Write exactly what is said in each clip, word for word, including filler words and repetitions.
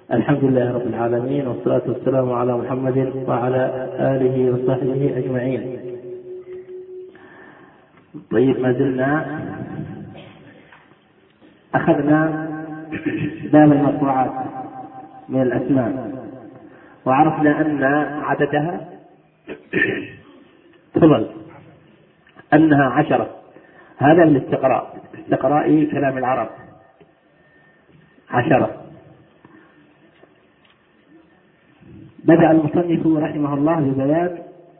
الحمد لله رب العالمين، والصلاة والسلام على محمد وعلى آله وصحبه أجمعين. طيب، ما زلنا أخذنا باب المرفوعات من الأسماء، وعرفنا أن عددها تفضل أنها عشرة. هذا الاستقراء استقراء كلام العرب عشرة. بدأ المصنف رحمه الله ببيان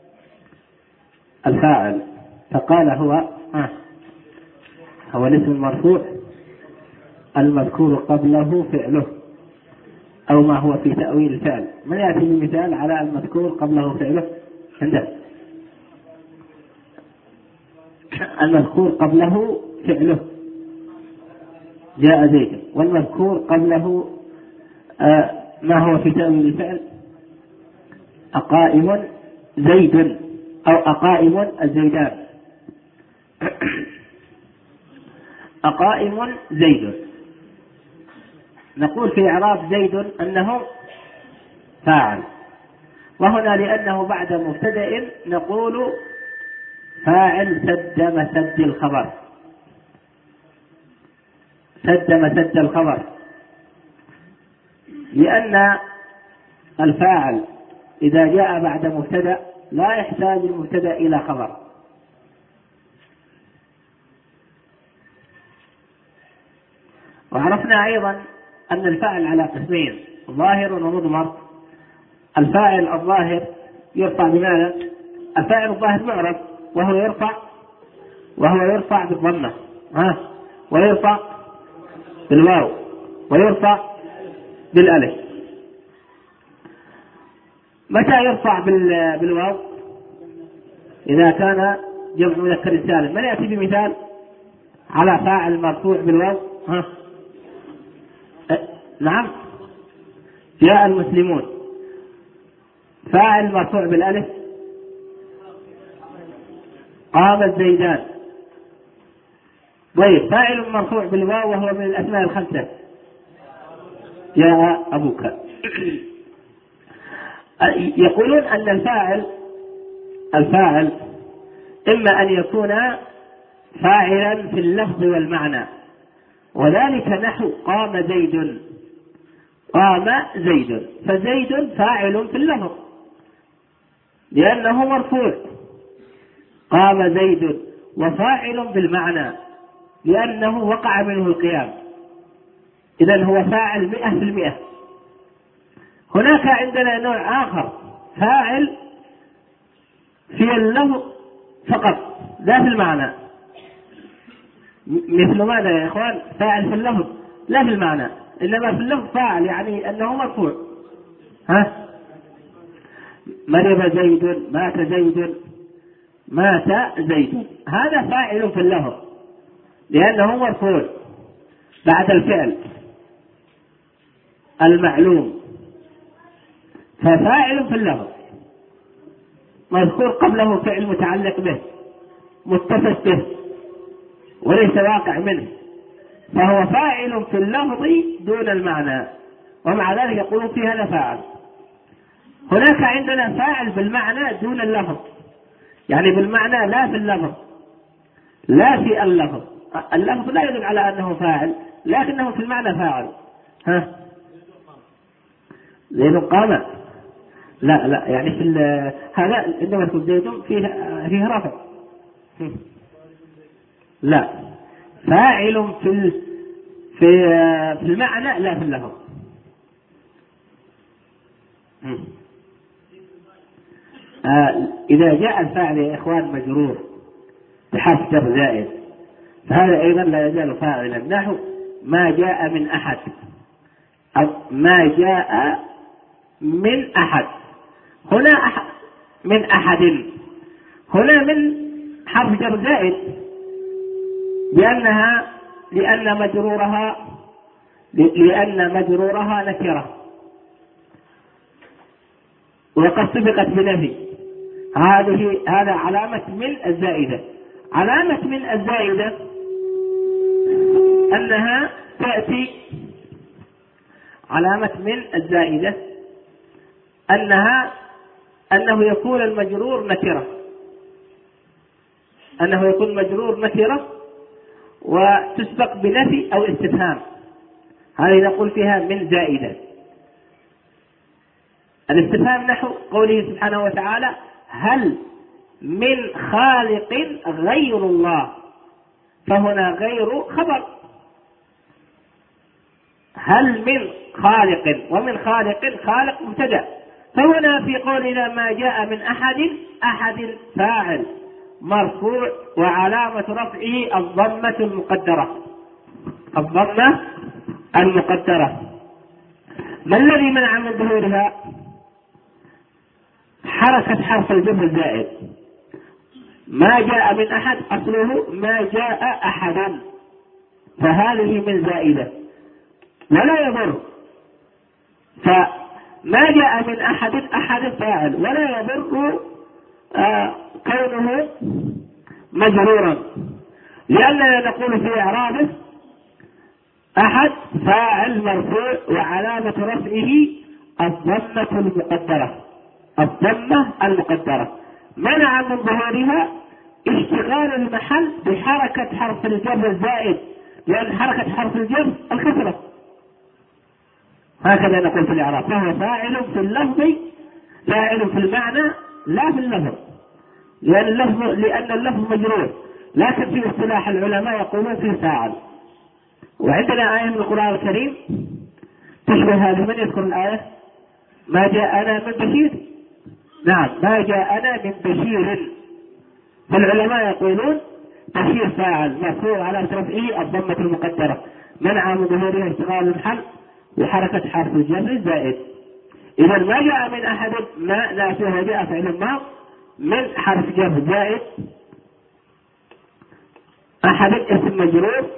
الفاعل، فقال هو آه هو الاسم المرفوع المذكور قبله فعله أو ما هو في تأويل الفعل. من يأتي بمثال على المذكور قبله فعله؟ عنده المذكور قبله فعله جاء زيد، والمذكور قبله آه ما هو في تأويل الفعل؟ أقائم زيد أو أقائم الزيدان. أقائم زيد، نقول في إعراب زيد أنه فاعل، وهنا لأنه بعد مبتدأ نقول فاعل سد مسد الخبر، سد مسد الخبر، لأن الفاعل إذا جاء بعد مبتدأ لا يحتاج المبتدأ إلى خبر. وعرفنا أيضا أن الفاعل على قسمين، ظاهر ومضمر. الفاعل الظاهر يرفع بماذا؟ الفاعل الظاهر معرب وهو يرفع وهو يرفع بالضمة، ها ويرفع بالواو ويرفع بالألف. متى يرفع بالواو؟ إذا كان جمع مذكر سالم. من يأتي بمثال على فاعل مرفوع بالواو؟ ها أه. نعم، جاء المسلمون. فاعل مرفوع بالألف قام الزيدان. طيب، فاعل مرفوع بالواو وهو من الأسماء الخمسة جاء أبوك. يقولون أن الفاعل الفاعل إما أن يكون فاعلا في اللفظ والمعنى، وذلك نحو قام زيد، قام زيد، فزيد فاعل في اللفظ لأنه مرفوع، قام زيد، وفاعل بالمعنى لأنه وقع منه القيام، إذن هو فاعل مئة في المئة. هناك عندنا نوع آخر فاعل في اللفظ فقط لا في المعنى. مثل ماذا يا إخوان؟ فاعل في اللفظ لا في المعنى، إنما في اللفظ فاعل يعني أنه مرفوع. ها مرض زيد، مات زيد، مات زيد، هذا فاعل في اللفظ لأنه مرفوع بعد الفعل المعلوم، ففاعل في اللفظ مذكور قبله فعل متعلق به متصف به وليس واقع منه، فهو فاعل في اللفظ دون المعنى، ومع ذلك يقولون في هذا فاعل. هناك عندنا فاعل بالمعنى دون اللفظ، يعني بالمعنى لا في اللفظ، لا في اللفظ. اللفظ لا يدل على أنه فاعل لكنه في المعنى فاعل. ها زيد قام، لا لا يعني في هذا عندما يكون زيد فيه فيه رفع، لا فاعل في في في المعنى لا في اللفظ. آه إذا جاء الفاعل يا إخوان مجرور بحرف جر زائد فهذا أيضا لا يزال فاعلا، نحو ما جاء من أحد أو ما جاء من أحد. هنا أحد من أحد، هنا من حرف جر زائد لأنها لأن مجرورها لأن مجرورها نكرة وقد سبقت بنفي. هذه هذا علامة من الزائدة. علامة من الزائدة أنها تأتي علامة من الزائدة أنها أنه يكون المجرور نكرة، أنه يكون مجرور نكرة وتسبق بنفي أو استفهام، هذه نقول فيها من زائدة. الاستفهام نحو قوله سبحانه وتعالى هل من خالق غير الله، فهنا غير خبر، هل من خالق، ومن خالق خالق مبتدأ، فهنا في قولنا ما جاء من أحد، أحد فاعل مرفوع وعلامة رفعه الضمة المقدرة، الضمة المقدرة. ما الذي منع من ظهورها؟ حركة حرف الجر الزائد. ما جاء من أحد أصله ما جاء أحدا، فهذه من زائدة ولا يضر، فما جاء من أحد أحد فاعل ولا يضر آه كونه مجرورا، لأننا نقول في إعرابه أحد فاعل مرفوع وعلامة رفعه الضمة المقدرة، الضمة المقدرة. منع من ظهورها اشتغال المحل بحركة حرف الجر الزائد، لأن حركة حرف الجر الكسرة، هكذا نقول في الإعراب، فهو فاعل في اللفظ فاعل في المعنى لا في اللفظ، لأن اللفظ لأن اللفظ مجرور، لكن في اصطلاح العلماء يقولون فيه فاعل. وعندنا آية من القرآن الكريم تشبه هذه، من يذكر الآية؟ ما جاءنا من بشير، نعم ما جاءنا من بشير، فالعلماء يقولون بشير فاعل مرفوع على رفعه الضمة المقدرة، منع من ظهورها اشتغال المحل وحركة حرف الجر الزائد. إذا ما جاء من أحد ما نافيه جاء فعل ما من حرف جر زائد، أحد اسم مجرور،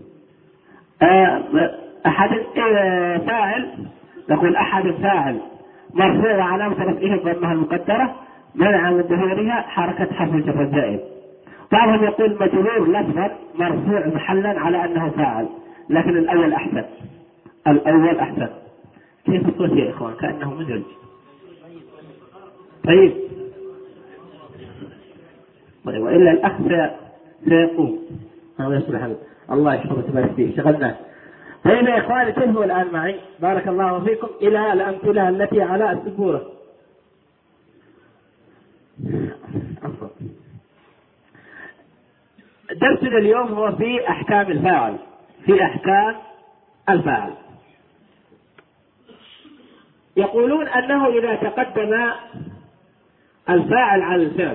أحد فاعل، نقول أحد فاعل مرفوع علامة رفعه الضمة المقدرة، منع من ظهورها حركة حرف الجر الزائد. بعضهم يقول مجرور لفظا مرفوع محلا على أنه فاعل، لكن الأول أحسن، الأول أحسن. كيف الصوت يا إخوان؟ كأنه مزعج. طيب طيب وإلا الأخ سيقوم، هذا يصلح الله يحفظك ويبارك فيك، شغلنا. طيب يا إخواني انتبهوا الآن معي بارك الله فيكم إلى الأمثلة التي على السبورة. درسنا اليوم هو في أحكام الفاعل، في أحكام الفاعل. يقولون أنه إذا تقدم الفاعل على الفعل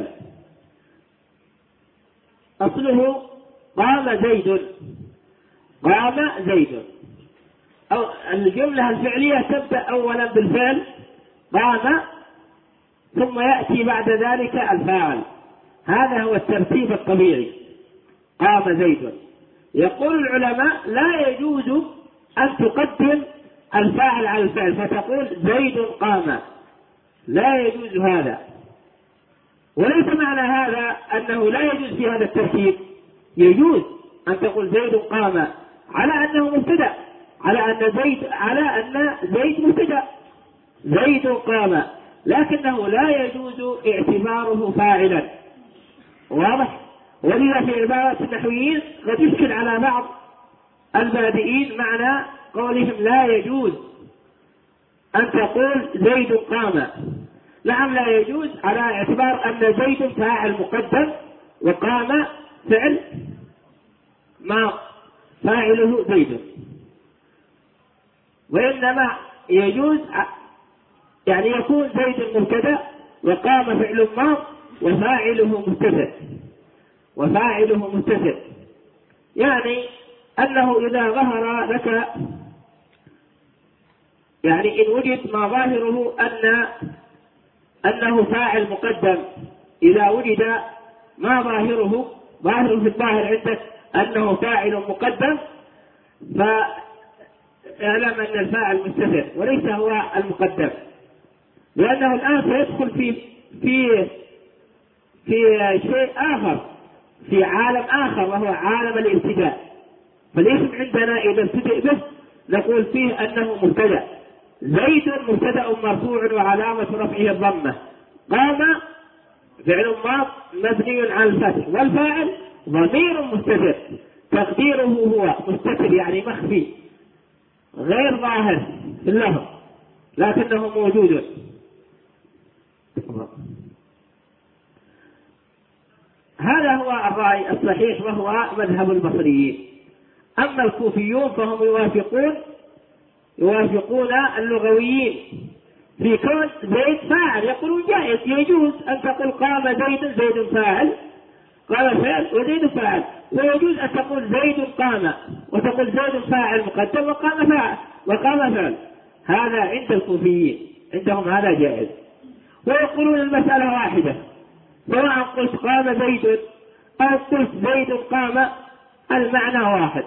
أصله قام زيد، قام زيد، أو الجملة الفعلية تبدأ أولا بالفعل قام ثم يأتي بعد ذلك الفاعل، هذا هو الترتيب الطبيعي، قام زيد. يقول العلماء لا يجوز أن تقدم الفاعل على الفعل فتقول زيد قام، لا يجوز هذا. وليس معنى هذا أنه لا يجوز في هذا الترتيب، يجوز أن تقول زيد قام على أنه مبتدأ، على أن زيد على أن زيد مبتدأ، زيد قام، لكنه لا يجوز اعتباره فاعلا، واضح؟ ولذا في عبارة النحويين قد يشكل على بعض البادئين معنى قولهم لا يجوز أن تقول زيد قام. نعم لا يجوز على اعتبار أن زيد فاعل مقدم وقام فعل ما فاعله زيد، وإنما يجوز يعني يكون زيد مبتدأ وقام فعل ما وفاعله مبتدأ، وفاعله مبتدأ، يعني أنه إذا ظهر لك، يعني إن وجد ما ظاهره أن أنه فاعل مقدم، إذا وجد ما ظاهره ظاهره في الظاهر عندك أنه فاعل مقدم، فاعلم أن الفاعل مستتر وليس هو المقدم، لأنه الآن سيدخل في في في شيء آخر، في عالم آخر وهو عالم الابتداء. فالاسم عندنا إذا ابتدأ به نقول فيه أنه مبتدأ. زيد مبتدأ مرفوع وعلامة رفعه الضمة. قام فعل ماض مبني على الفتح، والفاعل ضمير مستتر تقديره هو مستتر يعني مخفي غير ظاهر في اللفظ لكنه موجود. هذا هو الرأي الصحيح وهو مذهب البصريين. أما الكوفيون فهم يوافقون يوافقون اللغويين في كون زيد فاعل، يقولون جائز يجوز أن تقول قام زيد زيد فاعل قام فعل وزيد فاعل، ويجوز أن تقول زيد قام وتقول زيد فاعل مقدم وقام فاعل وقام فعل. هذا عند الكوفيين عندهم هذا جائز، ويقولون المسألة واحدة سواء قلت قام زيد أو قلت زيد قام المعنى واحد.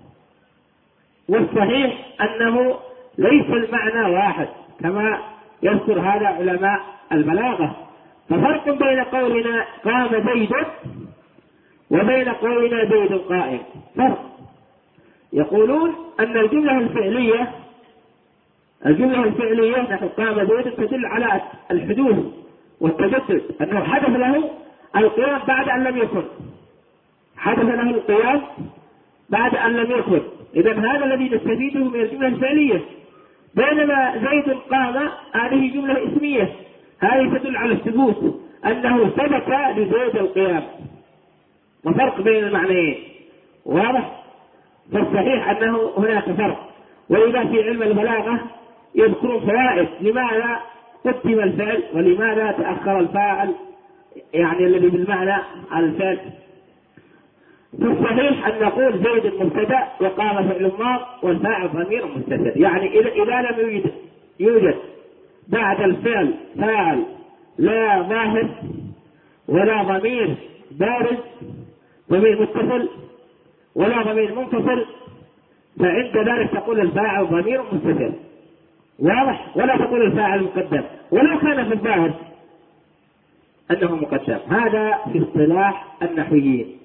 والصحيح أنه ليس المعنى واحد كما يذكر هذا علماء البلاغة. ففرق بين قولنا قام زيد وبين قولنا زيد قائم فرق. يقولون أن الجملة الفعلية الجملة الفعلية نحو قام زيد تدل على الحدوث والتجدد، أنه حدث له القيام بعد أن لم يكن حدث له القيام بعد أن لم يكن. إذن هذا الذي نستفيده من الجملة الفعلية. بينما زيد قام هذه جملة اسمية، هذه تدل على الثبوت أنه ثبت لزيد القيام، وفرق بين المعنيين واضح. فالصحيح أنه هناك فرق. ولذا في علم البلاغة يذكرون فوائد لماذا قدم الفعل ولماذا تأخر الفاعل، يعني الذي بالمعنى على الفعل. فالصحيح أن نقول زيد مبتدأ وقام فعل ماض والفاعل ضمير مستتر، يعني إذا لم يوجد, يوجد بعد الفعل فاعل لا ظاهر ولا ضمير بارز ضمير متصل ولا ضمير منفصل، فعند ذلك تقول الفاعل ضمير مستتر واضح، ولا تقول الفاعل مقدم ولو كان في الظاهر أنه مقدم. هذا في اصطلاح النحويين.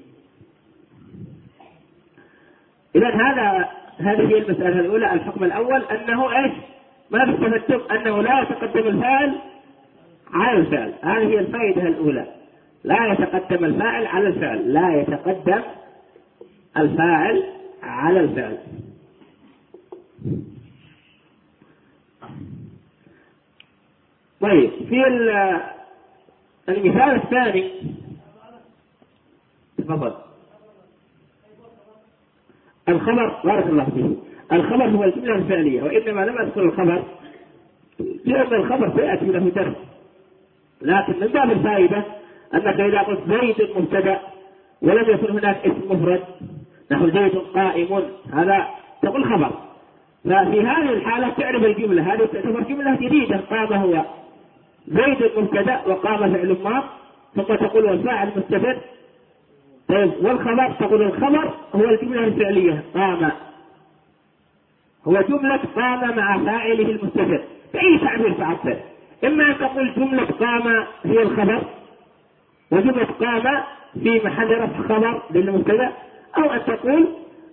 إذن هذا هذه هي المسألة الأولى. الحكم الأول أنه إيش؟ ما بالتفتم أنه لا يتقدم الفاعل على الفعل. هذه هي الفائدة الأولى، لا يتقدم الفاعل على الفعل، لا يتقدم الفاعل على الفعل. طيب في المثال الثاني تفضل. الخبر بارك الله فيه، الخبر هو الجملة الفعلية، وإنما لم أذكر الخبر لأن الخبر سيأتي له درس، لكن من باب الفائدة أنك إذا قلت زيد مبتدأ ولم يكن هناك اسم مفرد نحو زيد قائم، هذا تقول خبر. ففي هذه الحالة تعرف الجملة هذه تعتبر جملة جديدة. قام هو زيد مبتدأ وقام فعل ماض، ثم تقول والفاعل مستتر. طيب والخبر تقول الخبر هو الجملة الفعلية قام، هو جملة قام مع فاعله المستتر. بأي تعبير تعبر، إما أن تقول جملة قام هي الخبر وجملة قام في محل رفع خبر للمبتدأ، أو أن تقول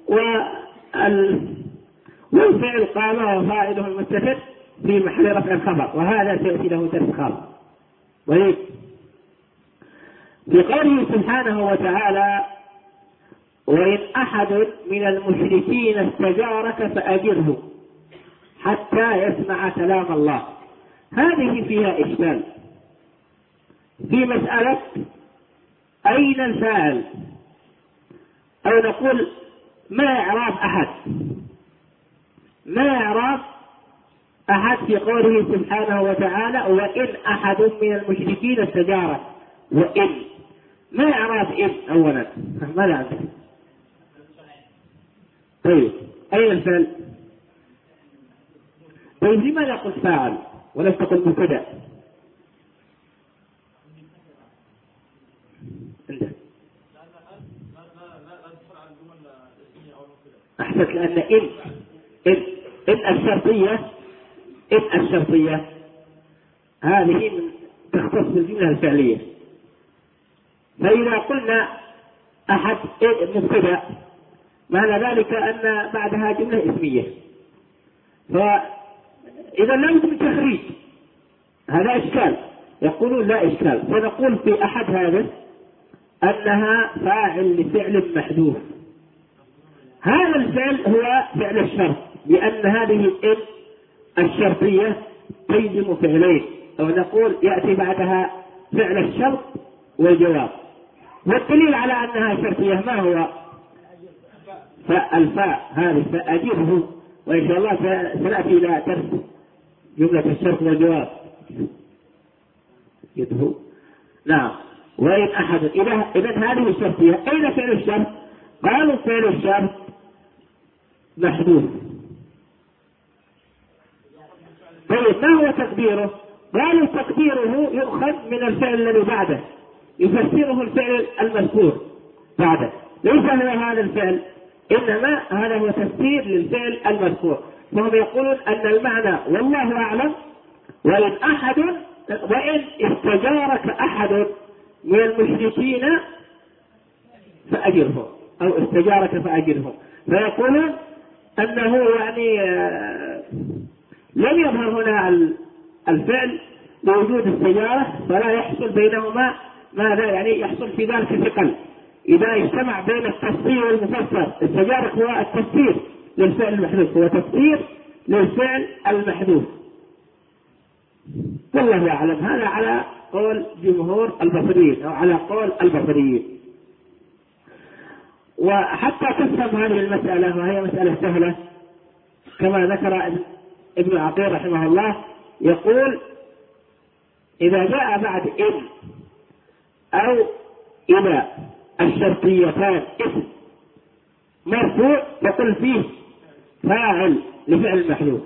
والفعل قام وفاعله المستتر في محل رفع الخبر، وهذا سيأتي له درس خاص. طيب في قوله سبحانه وتعالى وإن أحد من المشركين استجارك فأجره حتى يسمع كلام الله، هذه فيها إشكال في مسألة أين الفاعل، أو نقول ما إعراب أحد ما إعراب أحد في قوله سبحانه وتعالى وإن أحد من المشركين استجارك. وإن ما إعراب إن أولا ماذا عندك؟ طيب أين الفعل؟ طيب لماذا قلت فاعل ولم تقل مبتدأ؟ أحسنت، لأن إن إن إن الشرطية إن الشرطية هذه من تختص بالجملة الفعلية. فإذا قلنا أحد مبتدأ معنى ذلك أن بعدها جملة اسمية، فإذا لا يمكن تخريج هذا إشكال. يقولون لا إشكال، فنقول في أحد هذا أنها فاعل لفعل محذوف. هذا الفعل هو فعل الشرط، لأن هذه الإن الشرطية تجزم فعلين، أو نقول يأتي بعدها فعل الشرط والجواب. والدليل على أنها شرطية ما هو؟ فالفاء هذه فأجبه، وإن شاء الله سنأتي إلى درس جملة الشرط والجواب. يده نعم. وإن أحد إذا إذا هذه الشرطية. أين فعل الشرط؟ قالوا فعل الشرط محذوف. طيب ما هو تقديره؟ قالوا تقديره يؤخذ من الفعل الذي بعده، يفسره الفعل المذكور بعده، ليس هو هذا الفعل، إنما هذا هو تفسير للفعل المذكور. فهم يقولون أن المعنى والله أعلم وإن أحد وإن استجارك أحد من المشركين فأجره، أو استجارك فأجره. فيقولون أنه يعني لم يظهر هنا الفعل بوجود السجارة، فلا يحصل بينهما ماذا يعني يحصل في ذلك ثقل. إذا اجتمع بين التفسير والمفسر، السجارة هو التفسير للفعل المحذوف، هو تفسير للفعل المحذوف. والله أعلم. هذا على قول جمهور البصريين أو على قول البصريين. وحتى تفهم هذه المسألة، وهي مسألة سهلة كما ذكر ابن عقيل رحمه الله، يقول إذا جاء بعد إن أو إذا الشرطيتان اسم مرفوع يقول فيه فاعل لفعل محذوف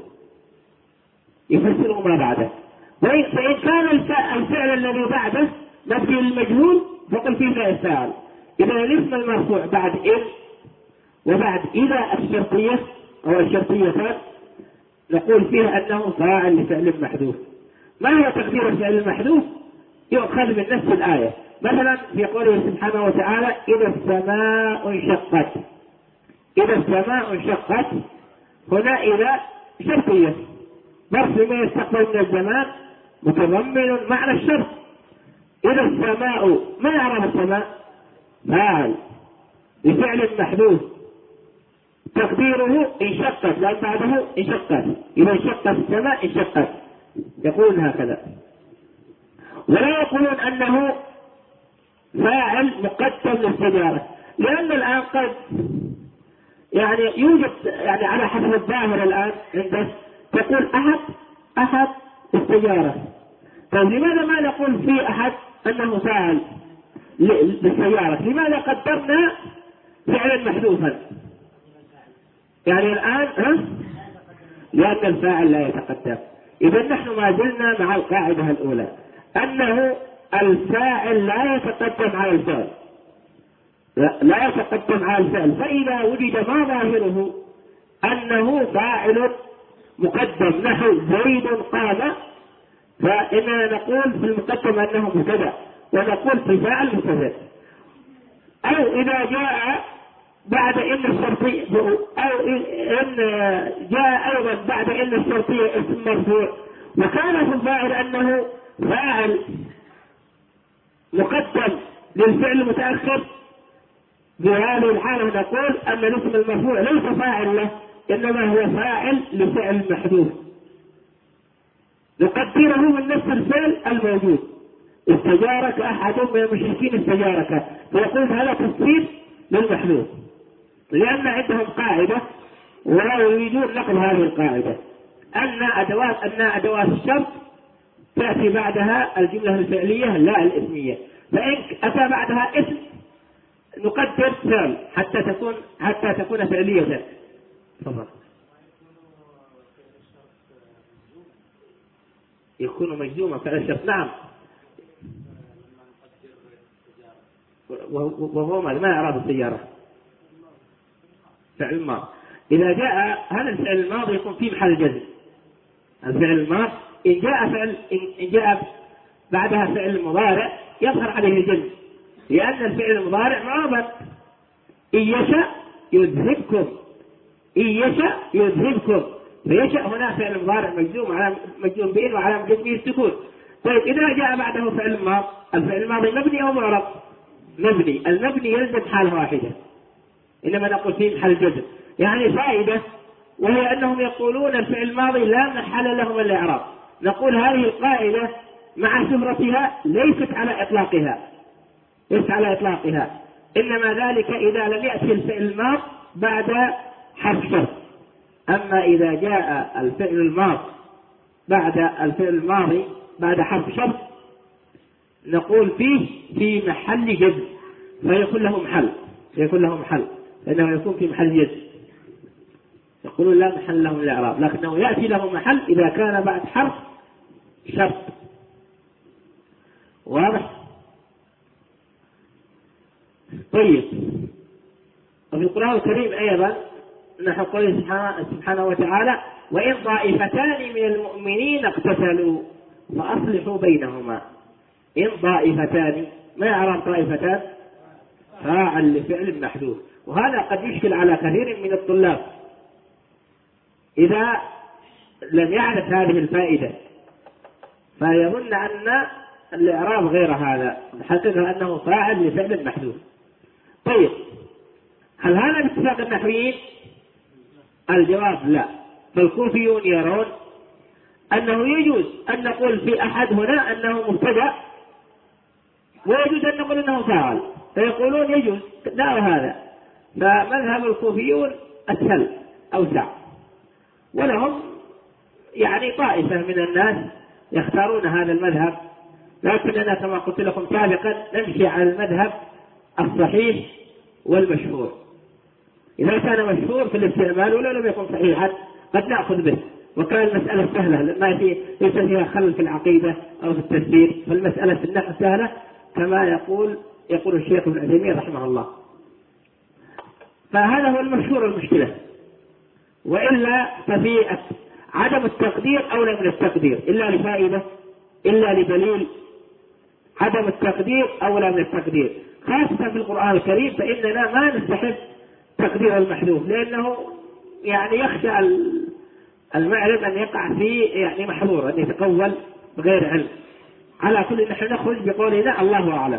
يفسره ما بعده. فإن كان الفعل الذي بعده مبني للمجهول فقل فيه فاعل. إذا الاسم المرفوع بعد إن وبعد إذا الشرطية أو الشرطيتان نقول فيها أنه فاعل لفعل محذوف. ما هو تقدير الفعل المحذوف؟ يؤخذ من نفس الآية. مثلا في قوله سبحانه وتعالى إذا السماء انشقت. إذا السماء انشقت هنا إذا شرطية ظرف ما يستقبل من الزمان متضمن معنى الشرط. إذا السماء ما يعرف السماء؟ فاعل لفعل محذوف تقديره انشقت، لأن بعده انشقت. إذا انشقت السماء انشقت، يقول هكذا. ولا يقولون أنه فاعل مقدم للسجارة، لأن الآن قد يعني يوجد يعني على حسب الظاهر الآن عندك تقول أحد أحد السجارة. طيب لماذا ما نقول في أحد أنه فاعل للسيارة؟ لماذا قدرنا فعلا محذوفا؟ يعني الآن ها؟ لأن الفاعل لا يتقدم. إذا نحن ما زلنا مع القاعدة الأولى أنه الفاعل لا يتقدم على الفعل، لا, لا يتقدم على الفعل. فإذا وجد ما ظاهره أنه فاعل مقدم نحو زيد قام، فإننا نقول في المقدم أنه مبتدأ ونقول في فاعل مبتدأ. أو إذا جاء بعد إن الشرطية أو إن جاء أيضا بعد إن الشرطية اسم مرفوع وكان في الظاهر أنه فاعل مقدم للفعل المتأخر، بهذه الحالة نقول أن الاسم المرفوع ليس فاعل له، إنما هو فاعل لفعل محذوف نقدره من نفس الفعل الموجود. استجارك أحد من المشركين استجارك، فيقول هذا تفسير للمحذوف، لأن عندهم قاعدة ولا يريدون نقل هذه القاعدة أن أدوات أن أدوات الشرط تأتي بعدها الجملة الفعلية لا الاسمية، فإن أتى بعدها اسم نقدر فعل حتى تكون حتى تكون فعلية. تفضل. يكون مجزوما فعل الشرط. نعم. وهو ما إعراب السيارة؟ فعل الماضي. إذا جاء هذا الفعل الماضي يكون في محل جزم. الفعل الماضي إن جاء فعل إن جاء بعدها فعل مضارع يظهر عليه الجزم، لأن الفعل المضارع معرب. إن يشاء يذهبكم، إن يشاء يذهبكم، فيشأ هنا فعل مضارع مجزوم على مجزوم به وعلى جزمه السكون. طيب إذا جاء بعده فعل ماض، الفعل الماضي مبني أو معرب؟ مبني. المبني يلزم حالة واحدة، إنما نقول فيه محل جزم. يعني فائدة، وهي أنهم يقولون الفعل الماضي لا محل له من الإعراب. نقول هذه القاعدة مع شهرتها ليست على إطلاقها، ليست على إطلاقها، إنما ذلك إذا لم يأتي الفعل الماضي بعد حرف شرط. أما إذا جاء الفعل الماضي بعد الفعل الماضي بعد حرف شرط نقول فيه في محل جزم، فيكون له محل، يكون له محل لأنه يكون في محل جزم. يقولون لا محل له من الإعراب، لكنه يأتي له محل إذا كان بعد حرف شرط. واضح؟ طيب، وفي القرآن الكريم أيضا نحو قوله سبحانه وتعالى: وإن طائفتان من المؤمنين اقتتلوا فأصلحوا بينهما. إن طائفتان، ما يعرف طائفتان؟ فاعل لفعل محذوف. وهذا قد يشكل على كثير من الطلاب إذا لم يعرف هذه الفائدة، فيظن أن الإعراب غير هذا، الحقيقة أنه فاعل لفعل محذوف. طيب، هل هذا باتفاق النحويين؟ الجواب لا. فالكوفيون يرون أنه يجوز أن نقول في أحد هنا أنه مبتدأ، ويجوز أن نقول أنه فاعل، فيقولون يجوز لا هذا. فمذهب الكوفيون أسهل أوسع، ولهم يعني طائفة من الناس يختارون هذا المذهب، لكننا كما قلت لكم سابقا نمشي على المذهب الصحيح والمشهور. إذا كان مشهور في الاستعمال ولو لم يكن صحيحا قد نأخذ به، وكان المسألة سهلة ما في ليس فيها خلل في العقيدة أو في التفسير، فالمسألة في النحو سهلة كما يقول يقول الشيخ ابن عثيمين رحمه الله. فهذا هو المشهور المشكلة. وإلا ففي عدم التقدير أولى من التقدير، إلا لفائدة إلا لدليل. عدم التقدير أولى من التقدير، خاصة في القرآن الكريم، فإننا ما نستحب تقدير المحذوف، لأنه يعني يخشى المعرض أن يقع في يعني محظور، أن يتقول بغير علم. على كل نحن نخرج بقولنا الله أعلم.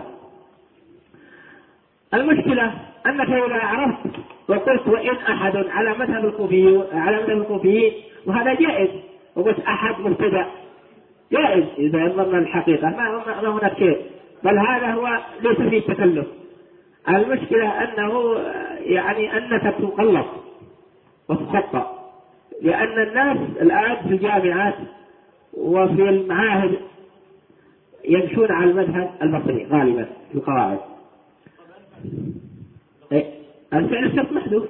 المشكلة أنك إذا عرفت وقلت وإن أحد على مذهب الكوفيين على مذهب الكوفيين وهذا جائز، وقلت أحد مبتدأ جائز إذا نظرنا الحقيقة، ما هناك شيء، بل هذا هو ليس فيه تكلف. المشكلة أنه يعني أنك تقلص وتخطأ، لأن الناس الآن في الجامعات وفي المعاهد يمشون على المذهب البصري غالبا في القواعد. الفعل الشرط محذوف.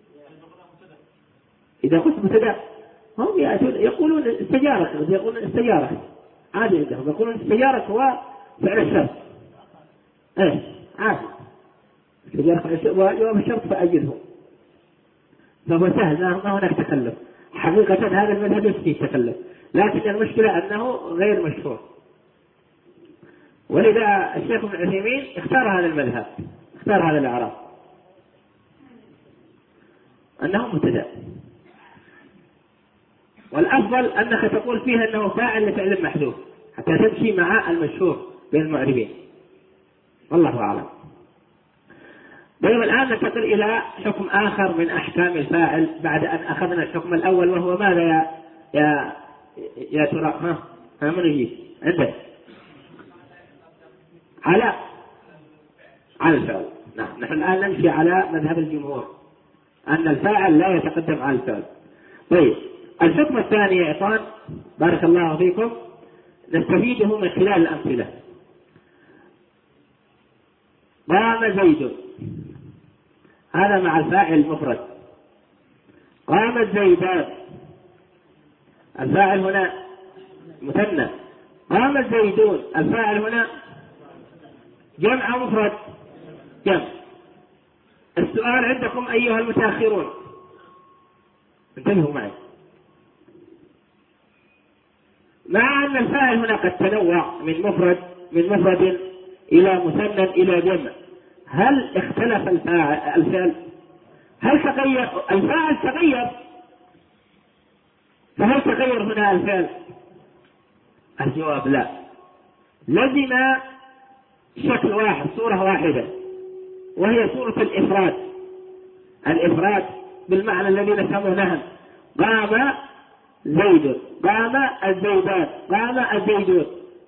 إذا قلت مبتدأ هم يقولون استجارة، يقولون استجارة عادي عندهم، يقولون استجارة هو فعل الشرط. إيه عادي وجواب الشرط فأجله، فهو سهل ما هناك تكلف. حقيقة هذا المذهب فيه تكلف، لكن المشكلة أنه غير مشهور، ولذا الشيخ ابن عثيمين اختار هذا المذهب، اختار هذا الإعراب أنه مبتدأ. والأفضل أنك تقول فيها أنه فاعل لفعل محذوف حتى تمشي مع المشهور بين المعربين، والله أعلم. طيب، الآن ننتقل إلى حكم آخر من أحكام الفاعل بعد أن أخذنا الحكم الأول، وهو ماذا يا يا يا ترى؟ ها ها من يجي عندك؟ على على الفعل. نعم، نحن الآن نمشي على مذهب الجمهور أن الفاعل لا يتقدم على الفعل. طيب، الحكم الثاني يا إخوان بارك الله فيكم نستفيده من خلال الأمثلة. قام زيد، هذا مع الفاعل المفرد. قام زيدان، الفاعل هنا مثنى. قام الزيدون، الفاعل هنا جمع مفرد جمع. السؤال عندكم أيها المتأخرون، انتبهوا معي، مع أن الفاعل هنا قد تنوع من مفرد من مفرد إلى مثنى إلى جمع، هل اختلف الفاعل الفعل؟ هل تغير الفاعل؟ تغير فهل تغير هنا الفعل؟ الجواب لا، لزم شكل واحد، صورة واحدة، وهي صورة الإفراد. الإفراد بالمعنى الذي نفهمه نحن، قام زيد، قام الزيدان، قام الزيدون.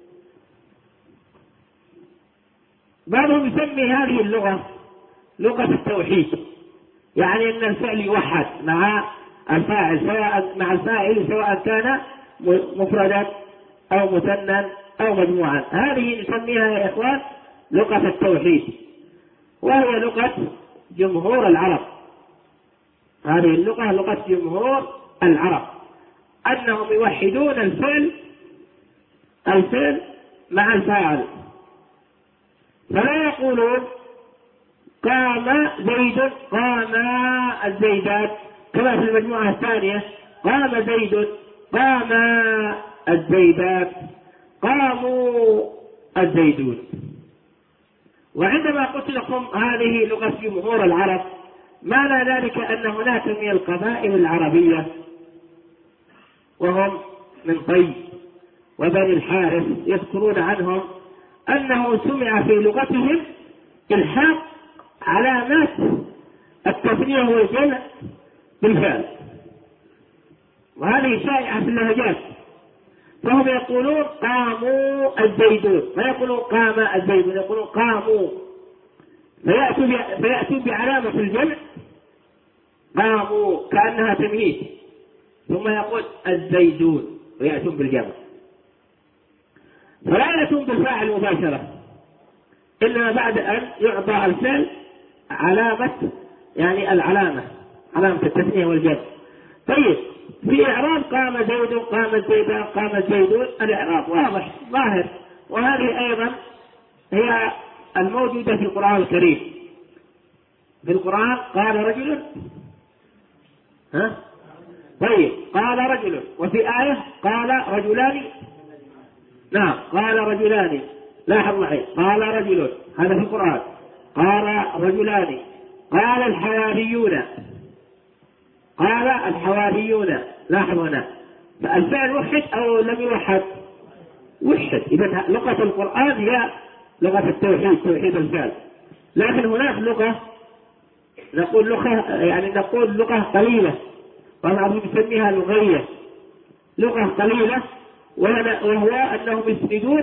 بعضهم يسمي هذه اللغة لغة التوحيد، يعني أن الفعل يوحد مع الفاعل، سواء مع الفاعل سواء كان مفردا أو مثنى أو مجموعا. هذه نسميها يا إخوان لغة التوحيد، وهي لغة جمهور العرب. هذه اللغة لغة جمهور العرب، أنهم يوحدون الفعل الفعل مع الفاعل، فلا يقولون قام زيد قام الزيدات كما في المجموعة الثانية، قام زيد قام الزيدات قاموا الزيدون. وعندما قلت لكم هذه لغة جمهور العرب، معنى ذلك أن هناك من القبائل العربية وهم من طي وبني الحارث يذكرون عنهم أنه سمع في لغتهم إلحاق علامات التثنية والجمع بالفعل، وهذه شائعة في اللهجات. فهم يقولون قاموا الزيدون، ما يقولون قام الزيدون، يقولون قاموا، فيأتوا فيأتوا بعلامة الجمع قاموا كأنها تمييز، ثم يقول الزيدون ويأتون بالجمع، فلا يأتون بالفاعل مباشرة، إنما بعد أن يعطى الفعل علامة، يعني العلامة علامة التثنية والجمع. طيب في إعراب قام زيد قام الزيدان قام الزيدون، الإعراب واضح ظاهر، وهذه أيضا هي الموجودة في القرآن الكريم. في القرآن قال رجل، ها؟ طيب قال رجل، وفي آية قال رجلان، نعم قال رجلان، لاحظ معي قال رجل، هذا في القرآن، قال رجلان، قال الحواريون، قال الحواريون، لاحظ هنا فالفعل وحد أو لم يوحد؟ وحد. إذا لغة القرآن هي لغة التوحيد، توحيد الفعل. لكن هناك لغة نقول لغة يعني نقول لغة قليلة، طبعا نسميها لغية، لغة قليلة، وهو أنهم يسندون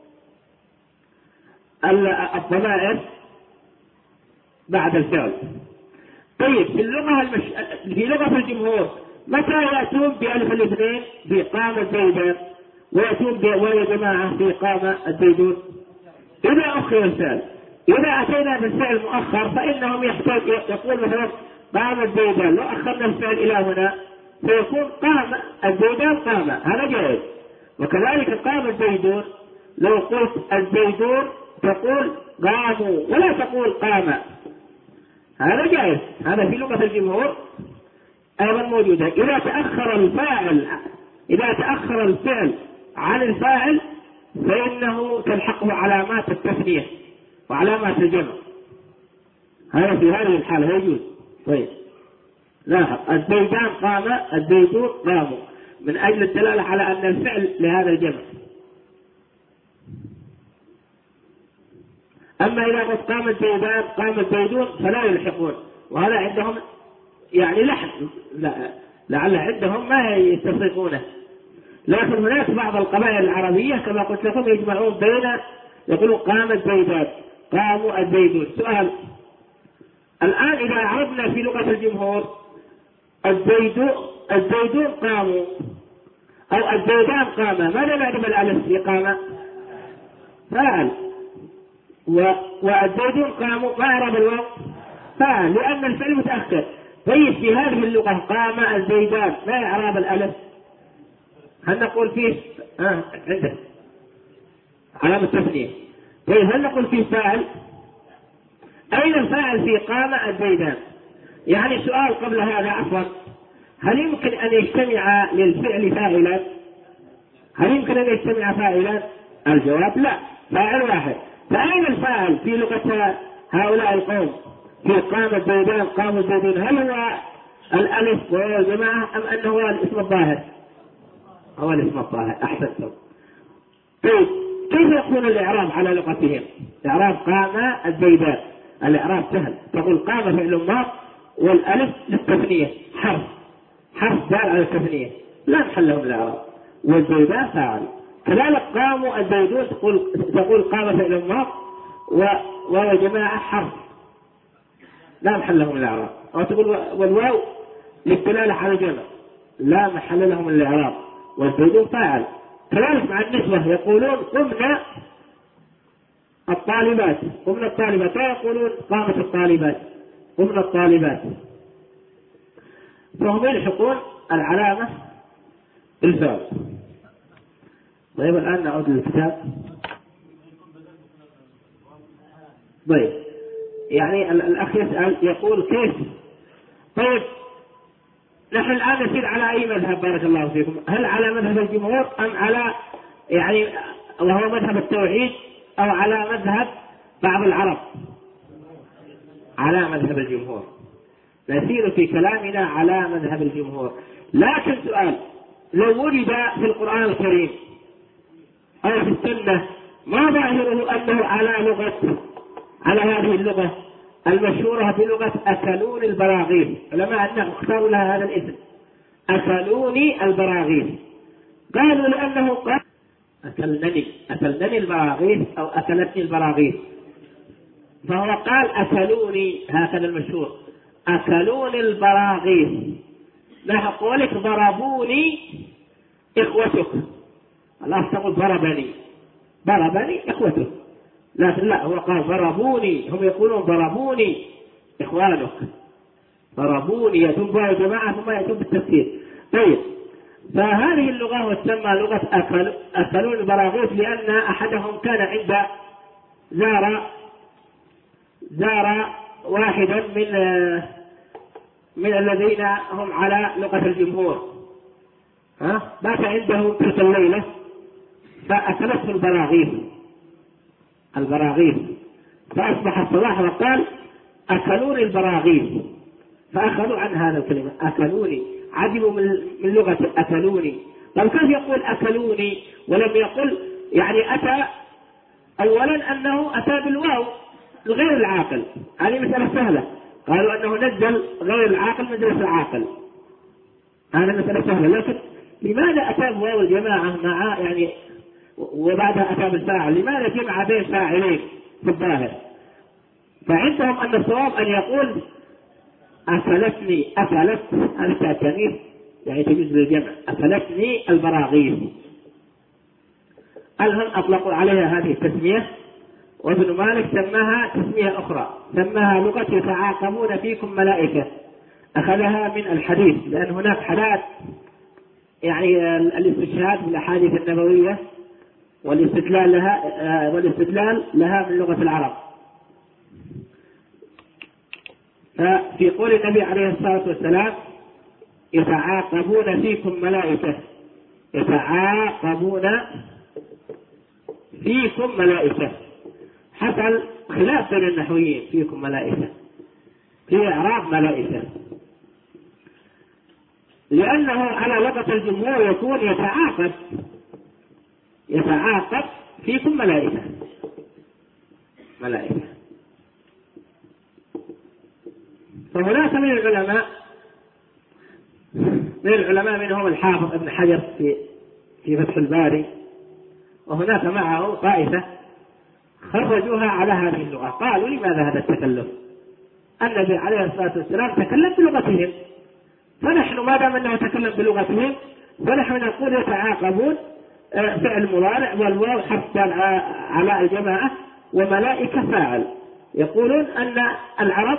الضمائر بعد الفعل. طيب في اللغة المش... في لغة الجمهور متى يأتون بألف الاثنين في قام الزيدان، ويأتون بواو جماعة في قام الزيدون؟ إذا أخر الفعل، إذا أتينا بالفعل مؤخر فإنهم يحتاج يقول مثلا قام الزيدان، لو أخرنا الفعل إلى هنا فيكون قام الزيدان قام، هذا جائز. وكذلك قام الزيدون، لو قلت الزيدون تقول قاموا ولا تقول قام، هذا جائز، هذا في لغة الجمهور أيضا موجودة. إذا تأخر الفاعل إذا تأخر الفعل عن الفاعل فإنه تلحقه علامات التثنية وعلامات الجمع، هذا في هذه الحالة يجوز. طيب لاحظ الزيدان قام الزيدون قاموا، من أجل الدلالة على أن الفعل لهذا الجمع. أما إذا قد قام الزيدان قام الزيدون فلا يلحقون، وهذا عندهم يعني لحن، لا لعل عندهم ما يستفرقونه. لكن هناك بعض القبائل العربية كما قلت لكم يجمعون بين يقولون قام الزيدان قاموا الزيدون. سؤال الآن إذا عرضنا في لغة الجمهور الزيدون الزيدون قاموا أو الزيدان قاما، ماذا نعرف الألف في قام؟ فاعل، والزيدون قاموا ما أعرب الواو؟ فاعل، لأن الفعل متأخر. طيب في هذه اللغة قام الزيدان ما إعراب الألف؟ هل نقول فيه آه عنده علامة التثنية؟ طيب هل نقول فيه فاعل؟ أين الفاعل في قام الزيدان؟ يعني سؤال قبل هذا عفوا، هل يمكن أن يجتمع للفعل فاعلا؟ هل يمكن أن يجتمع فاعلا؟ الجواب لا، فاعل واحد. فأين الفاعل في لغة هؤلاء القوم في قام الزيدان قام الزيدون؟ هل هو الألف والجماعة أم أنه هو الاسم الظاهر؟ هو الاسم الظاهر. أحسنتم. طيب كيف يكون الإعراب على لغتهم؟ إعراب قام الزيدان، الإعراب سهل، تقول قام فعل ماض والألف للتثنية حرف حرف دال على التثنية لا محل له من الإعراب، والزيدان فاعل. كذلك قاموا الزيدون تقول تقول قام فعل ماض وواو جماعة حرف لا محل له من الإعراب، أو تقول والواو للدلالة على الجمع لا محل له من الإعراب، والزيدون فاعل. كذلك مع النسبة يقولون قمنا الطالبات قمنا الطالبات لا يقولون قامت الطالبات قمنا الطالبات، فهم يلحقون العلامة بالفعل. طيب الآن نعود للكتاب. طيب يعني الأخ يسأل يقول كيف؟ طيب نحن الآن نسير على أي مذهب بارك الله فيكم؟ هل على مذهب الجمهور أم على يعني وهو مذهب التوحيد أو على مذهب بعض العرب؟ على مذهب الجمهور. نسير في كلامنا على مذهب الجمهور. لكن سؤال، لو ولد في القرآن الكريم أو في السنة ما ظاهره أنه على لغة على هذه اللغة المشهورة بلغة أكلون البراغيث، علماء أنهم اختاروا لها هذا الاسم أكلوني البراغيث، قالوا لأنه قال أكلنني أكلنني البراغيث أو أكلتني البراغيث، فهو قال أكلوني هكذا المشهور أكلوني البراغيث. نحن قولك ضربوني إخوتك، الله تقول ضربني ضربني إخوتك، لكن لا هو قال ضربوني، هم يقولون ضربوني إخوانك، ضربوني يتم بها الجماعة ثم يتم بالتفسير. طيب فهذه اللغة تسمى لغة أكل أكلون البراغيث لأن أحدهم كان عند زار زار واحدا من من الذين هم على لغة الجمهور، ها بات عنده تلك الليلة فأكلته البراغيث البراغيث فأصبح الصباح وقال أكلوني البراغيث، فأخذوا عن هذا الكلمة أكلوني، عجبوا من لغة أكلوني. طيب كيف يقول أكلوني ولم يقل يعني أتى أولا أنه أتى بالواو الغير العاقل، هذه مسألة سهلة، قالوا أنه نزل غير العاقل مجلس العاقل، هذا مسألة سهلة، لكن لماذا أتى بواو الجماعة مع يعني وبعدها أتى بالفاعل؟ لماذا جمع بين فاعلين في الظاهر؟ فعندهم أن الصواب أن يقول أكلتني أكلت هذا التأنيث يعني تجوز للجمع أكلتني البراغيث. الهم أطلقوا عليها هذه التسمية، وابن مالك سماها تسمية أخرى سماها لغة يتعاقبون فيكم ملائكة، أخذها من الحديث لأن هناك حالات يعني الاستشهاد بالأحاديث النبوية والاستدلال لها والاستدلال لها من لغة العرب. ففي قول النبي عليه الصلاة والسلام يتعاقبون فيكم ملائكة يتعاقبون فيكم ملائكة، حصل خلاف بين النحويين فيكم ملائكة في إعراب ملائكة، لأنه على لغة الجمهور يكون يتعاقب يتعاقب فيكم ملائكة ملائكة. فهناك من العلماء من العلماء منهم الحافظ ابن حجر في في فتح الباري، وهناك معه طائفة خرجوها على هذه اللغة، قالوا لماذا هذا التكلف؟ النبي عليه الصلاة والسلام تكلم بلغتهم، فنحن ما دام أنه تكلم بلغتهم فنحن نقول يتعاقبون فعل مضارع والواو حرف على الجماعة وملائكة فاعل. يقولون أن العرب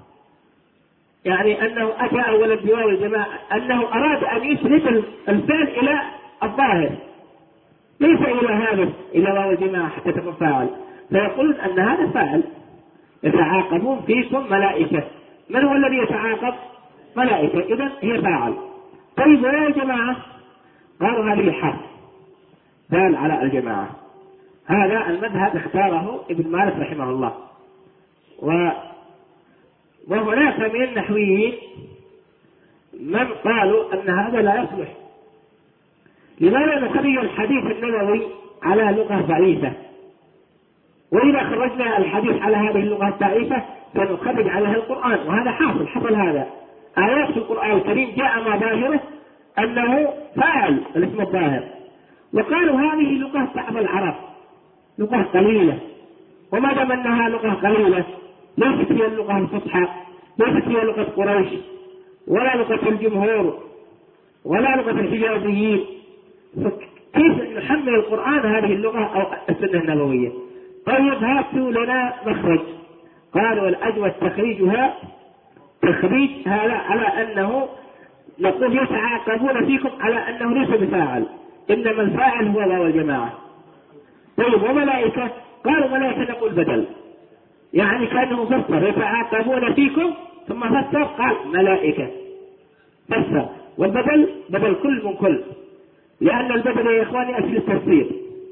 يعني أنه أتى أولا بواو الجماعة أنه أراد أن يسند الفعل إلى الظاهر ليس إلى هذا إلى واو الجماعة حتى تكون فاعل، فيقولون أن هذا فاعل يتعاقبون فيكم ملائكة. من هو الذي يتعاقب؟ ملائكة، إذن هي فاعل. طيب واو الجماعة قالوا هذه حرف دال على الجماعة. هذا المذهب اختاره ابن مالك رحمه الله. و وهناك من النحويين من قالوا أن هذا لا يصلح، لماذا نخرج الحديث النبوي على لغة ضعيفة؟ وإذا خرجنا الحديث على هذه اللغة الضعيفة فنخرج عليها القرآن، وهذا حاصل حصل هذا. آيات في القرآن الكريم جاء ما ظاهره أنه فاعل الاسم الظاهر، وقالوا هذه لغة بعض العرب، لغة قليلة، وما دام أنها لغة قليلة ليست هي اللغة الفصحى، ليست هي لغة قريش ولا لغة الجمهور ولا لغة الحجازيين، كيف نحمل القرآن هذه اللغة أو السنة النبوية؟ طيب هاتوا لنا مخرج. قالوا الأجوى تخريجها تخريج هذا على أنه نقول يتعاقبون فيكم على أنه ليس بفاعل، إنما الفاعل هو الله والجماعة. طيب وملائكة؟ قالوا ملائكة نقول بدل، يعني كأنه فسر يتعاقبون فيكم ثم فسر قال ملائكة فسر، والبدل بدل كل من كل، لأن البدل يا إخواني أصل التفسير.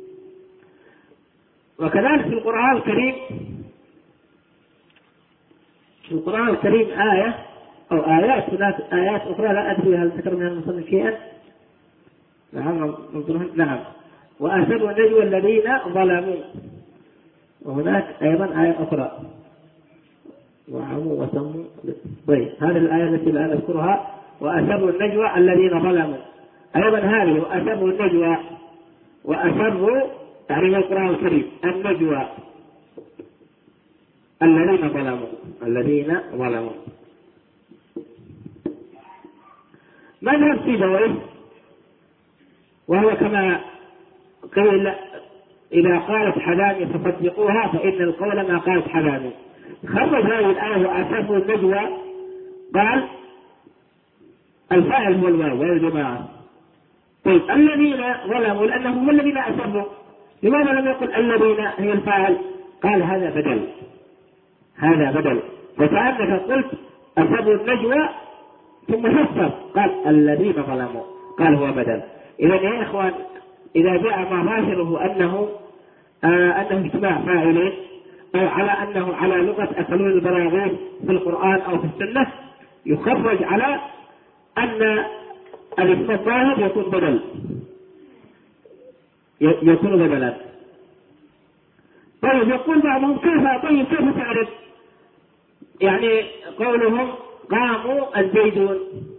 وكذلك في القرآن الكريم في القرآن الكريم آية أو آيات هناك آيات أخرى لا أدري هل ذكر من المصنف شيئا. نعم نعم وأسروا النجوى الذين ظلموا، وهناك أيضا آية أخرى وعموا وسموا. طيب هذه الآية التي لا نذكرها وأسروا النجوى الذين ظلموا، أيضا هذه وأسروا النجوى وأسروا تعريف القرآن الكريم النجوى الذين ظلموا الذين ظلموا. مذهب سيبويه وهو كما قيل إذا قالت حلامي فصدقوها فإن القول ما قالت حلامي، خرج هذه الآية وأسروا النجوى قال الفاعل هو الواو والجماعة. طيب الذين ظلموا لأنهم هم الذين أسروا، لماذا لم يقل الذين هي الفاعل؟ قال هذا بدل هذا بدل فكأنك قلت أسروا النجوى ثم فسر قال الذين ظلموا قال هو بدل. إذا يا إخوان إذا جاء ما ظاهره أنه آه أنه اجتماع فاعلين أو على أنه على لغة أكلون البراغيث في القرآن أو في السنة يخرج على أن الاسم الظاهر يكون بدل يكون بدلا. طيب يقول بعضهم كيف طيب كيف تعرف يعني قولهم قاموا الزيدون؟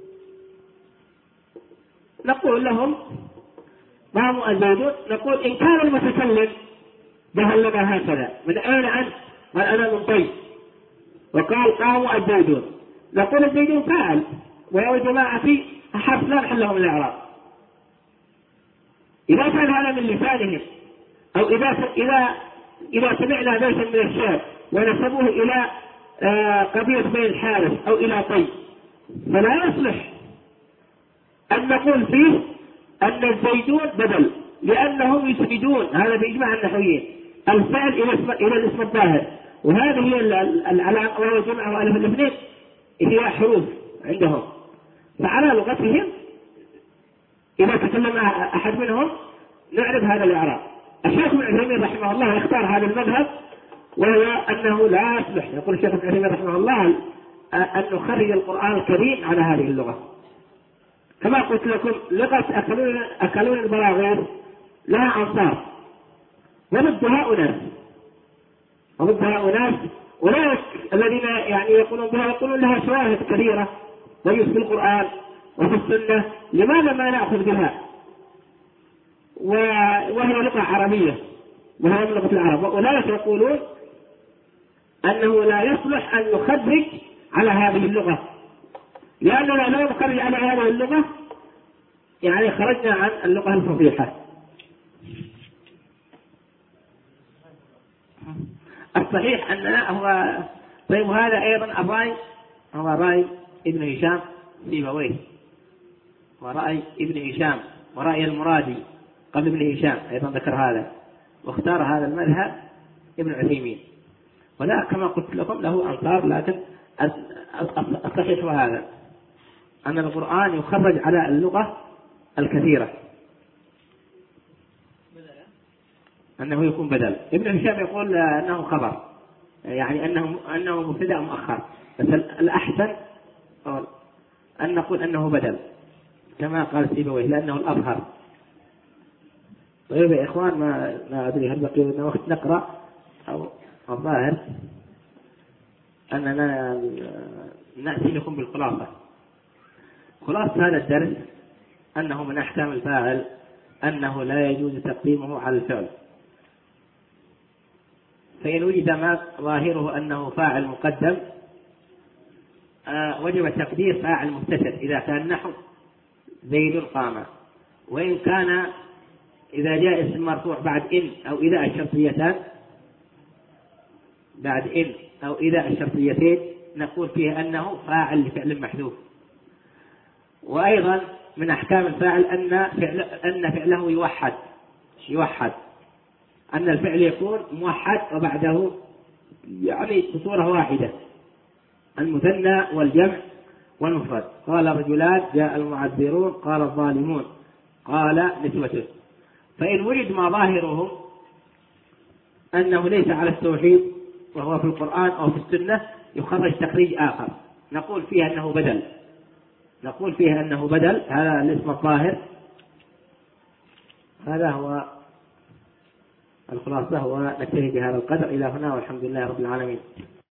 نقول لهم قاموا الزيدون، نقول إن كان المتكلم دهل لنا هكذا من أين أنت؟ قال أنا من طيب، وقال قاموا الزيدون، نقول الزيدون فاعل ويا جماعة في حرف لا محل له من الإعراب. إذا كان هذا من لسانهم أو إذا إذا إذا سمعنا بيتا من الشعر ونسبوه إلى آه قضية بين الحارث أو إلى طيب فلا يصلح أن نقول فيه أن الزيدون بدل، لأنهم يسندون هذا بإجماع النحويين الفعل إلى اسم إلى الاسم الظاهر، وهذه هي العلامة والجمع وألف الاثنين هي حروف عندهم، فعلى لغتهم إذا تكلم أحد منهم نعرف هذا الإعراب. الشيخ ابن عثيمين رحمه الله يختار هذا المذهب وهو أنه لا يصلح، يقول الشيخ ابن عثيمين رحمه الله أن نخرج القرآن الكريم على هذه اللغة. كما قلت لكم لغة أكلون, أكلون البراغيث لها أنصار وضدها أناس وضدها أناس أولئك الذين يعني يقولون بها يقولون لها شواهد كثيرة ويوجد في القرآن وفي السنة، لماذا ما نأخذ بها وهي لغة عربية وهي لغة العرب؟ وأولئك يقولون أنه لا يصلح أن نخرج على هذه اللغة، لأننا لو نخرج على هذه اللغة يعني خرجنا عن اللغة الفصيحة. الصحيح أننا هو طيب هذا أيضا الرأي هو رأي ابن هشام سيبويه ورأي ابن هشام ورأي المرادي قبل ابن هشام أيضا ذكر هذا، واختار هذا المذهب ابن عثيمين، ولا كما قلت لكم له أنصار، لكن الصحيح هو هذا أن القرآن يخرج على اللغة الكثيرة أنه يكون بدل. ابن هشام يقول أنه خبر يعني أنه أنه مبتدأ مؤخر، بس الأحسن أن نقول أنه بدل كما قال سيبويه لأنه الأظهر طيب يا إخوان، ما ما أدري هل بقي لنا وقت نقرأ أو الظاهر أننا نأتي لكم بالخلاصة. خلاصة هذا الدرس أنه من أحكام الفاعل أنه لا يجوز تقديمه على الفعل، فإن وجد ما ظاهره أنه فاعل مقدم آه وجب تقدير فاعل مستتر إذا كان نحو زيد قام، وإن كان إذا جاء اسم مرفوع بعد إن أو إذا الشرطيتان بعد إن أو إذا الشرطيتين نقول فيه أنه فاعل لفعل محذوف. وأيضا من أحكام الفاعل أن فعل أن فعله يوحد يوحد أن الفعل يكون موحد وبعده يعني بصورة واحدة، المثنى والجمع والمفرد. قال رجلان جاء المعذرون قال الظالمون قال نسوة. فإن وجد ما ظاهره أنه ليس على التوحيد وهو في القرآن أو في السنة يخرج تخريج آخر نقول فيه أنه بدل نقول فيه أنه بدل هذا الاسم الظاهر. هذا هو الخلاصة، ونكتفي بهذا القدر إلى هنا، والحمد لله رب العالمين.